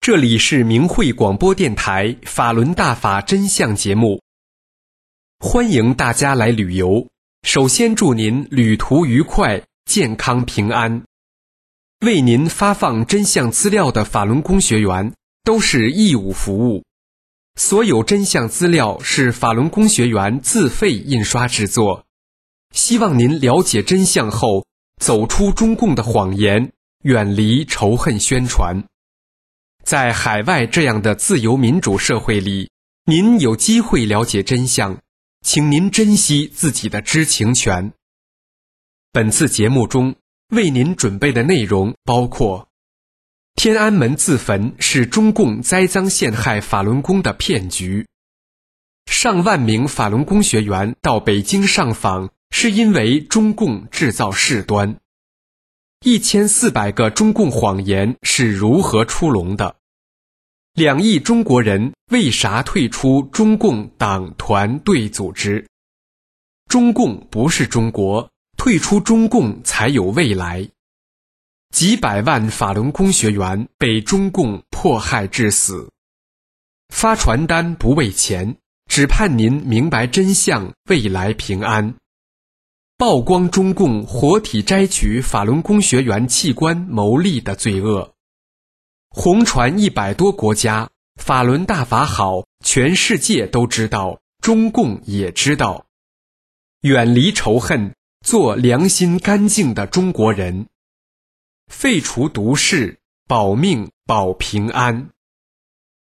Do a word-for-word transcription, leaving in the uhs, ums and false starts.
这里是明慧广播电台法轮大法真相节目，欢迎大家来旅游。首先祝您旅途愉快，健康平安。为您发放真相资料的法轮功学员都是义务服务，所有真相资料是法轮功学员自费印刷制作，希望您了解真相后走出中共的谎言，远离仇恨宣传。在海外这样的自由民主社会里，您有机会了解真相，请您珍惜自己的知情权。本次节目中为您准备的内容包括：天安门自焚是中共栽赃陷害法轮功的骗局；上万名法轮功学员到北京上访是因为中共制造事端；一千四百个中共谎言是如何出笼的；两亿中国人为啥退出中共党团队组织；中共不是中国，退出中共才有未来；几百万法轮功学员被中共迫害致死；发传单不为钱，只盼您明白真相，未来平安；曝光中共活体摘取法轮功学员器官牟利的罪恶；红传一百多国家，法轮大法好，全世界都知道，中共也知道。远离仇恨，做良心干净的中国人，废除毒誓，保命保平安。